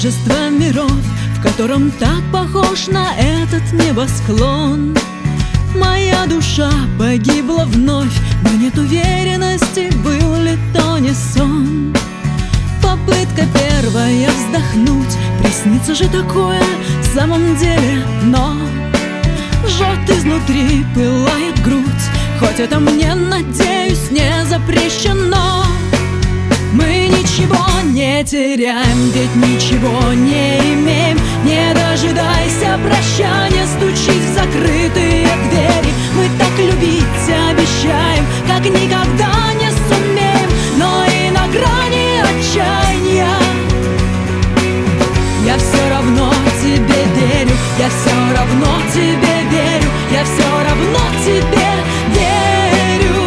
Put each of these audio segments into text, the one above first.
множество миров, в котором так похож на этот небосклон. Моя душа погибла вновь, но нет уверенности, был ли то не сон. Попытка первая вздохнуть, приснится же такое в самом деле, но жжет изнутри, пылает грудь, хоть это мне, надеюсь, не запрещено. Мы ничего не теряем, ведь ничего не имеем. Не дожидайся прощания, стучись в закрытые двери. Мы так любить обещаем, как никогда не сумеем, но и на грани отчаяния. Я все равно тебе верю, я все равно тебе верю, я все равно тебе верю.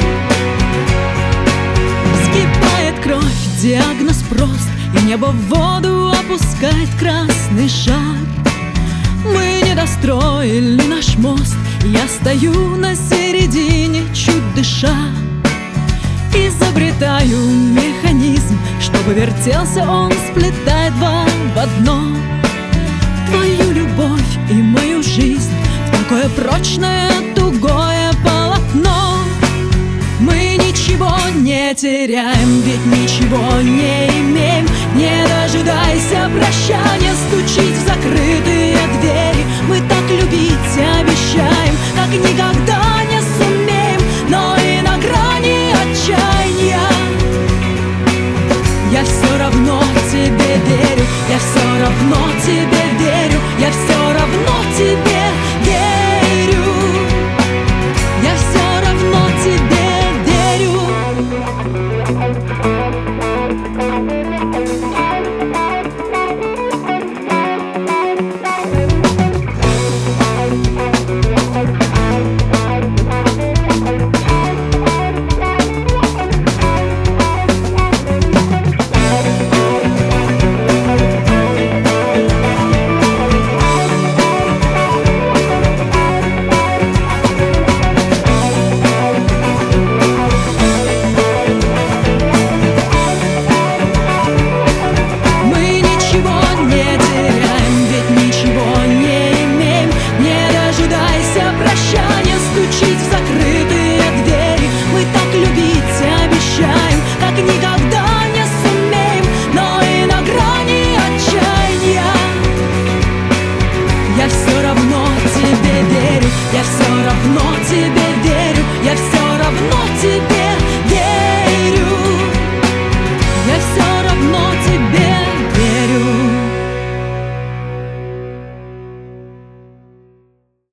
Вскипает кровь, диагноз прост, и небо в воду опускает красный шар. Мы не достроили наш мост, я стою на середине, чуть дыша. Изобретаю механизм, чтобы вертелся он, сплетает два в одно. Твою любовь и мою жизнь в такое прочное, тугое полотно. Мы ничего не теряем, ведь ничего не имеем. Не дожидайся прощания, стучись в закрытые двери. Мы так любить обещаем, как никогда не сумеем, но и на грани отчаяния. Я все равно тебе верю, я все равно тебе верю, я все равно тебе верю, я все равно тебе верю.